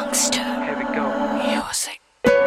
Gangster. Here we go. Music.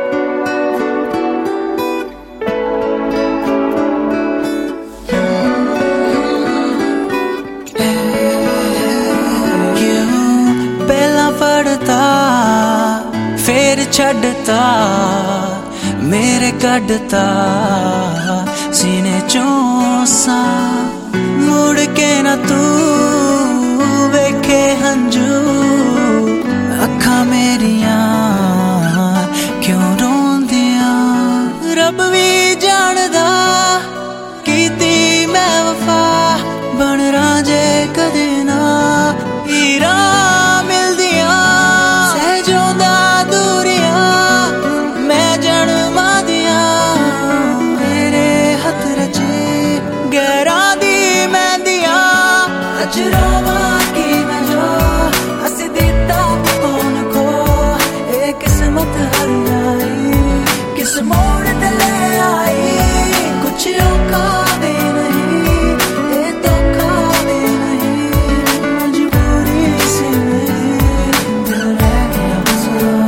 पहला पढ़ता फिर छड़ता मेरे कढ़ता सीने चों सा मुड़ के ना तू वेखे हंजू अखा मेरिया क्यों रोंदिया रब भी जानदा कीती मैं वफा बन राजे कदे ना हीरा मिलदिया सहजों दा दूरिया मैं जन्मा दिया मेरे हथ रचे गैरां दी मेहंदिया अजरोवा की मैं जो हस दिता उनको ए किस्मत हर आई किस मोड़ ते ले आई कुछ औखा भी नहीं ए धोखा भी नहीं मजबूरी से दिल रह गया बस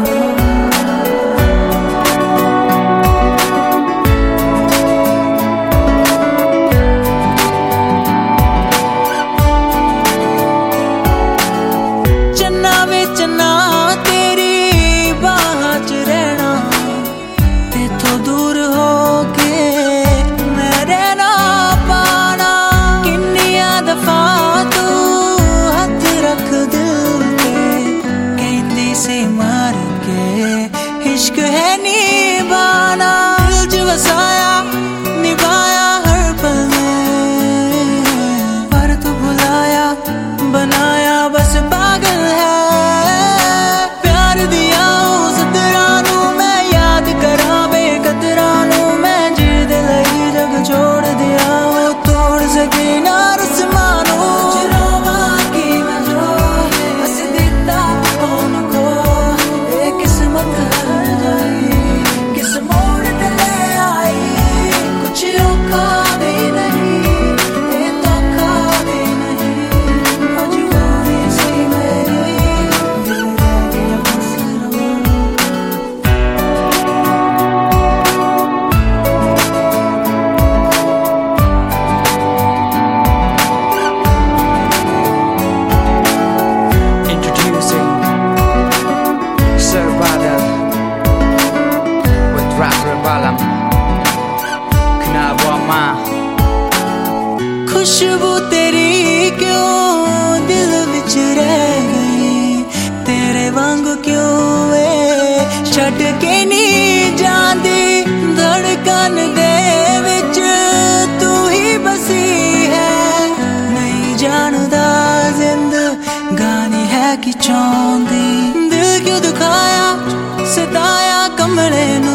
चन्ना वे चन्ना तेरी बाहां च रहना तेथों दूर हो के मैं रहना पाना किन्निया दफा तू हथ रख दिल पे कहती से मार के इश्क है निभाना दिल च वसाया निभाया हर पल में पर तू भुलाया बनाया बस पागल है प्यार दिया उस तरह नू मैं याद करा बेकदरा नू मैं जिद लई जग छोड़ दिया वो तोड़ सके ना रस्मानो जरोवा की मैं जो हस दिता उनको ए किस्मत हर जाई किस मोड़ ते ले आई कुछ औखा भी नहीं ए धोखा भी नहीं मजबूरी से मेरी दिल रह गया बस Introducing Sir Badal with rapper Balam. Knabo Ma. खुशबू तेरी क्यों दिल विच रह गई तेरे वांगू क्यों वे छड़ के नहीं जांदी धड़कन दे विच तू ही बसी है नहीं जानदा जिंदगानी है कि चांदी दिल क्यों दुखाया सताया कमरे नू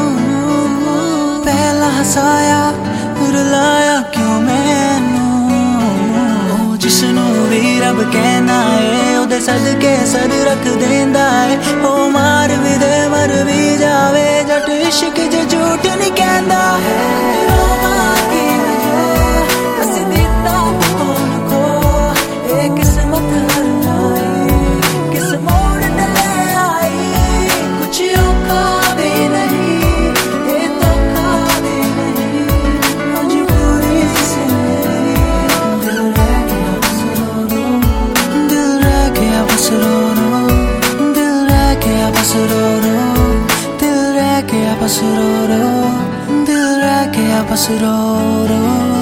पहला हसाया रुलाया क्यों मैनू जिसनू भी रब कहना है ओदे सदके सद रख देंदा है ओ मार भी दे मर भी जावे जट इश्क च झूठ नहीं कहंदा है रोवा की मैं जो हस दिता उनको ए किस्मत हर आई किस मोड़ ते ले आई कुछ औखा भी नहीं ए धोखा भी नहीं मजबूरी से दिल रह गया बस रो दिल रह गया बस रो दिल रह गया बस रो दिल रह गया बस रो दिल रह गया बस रो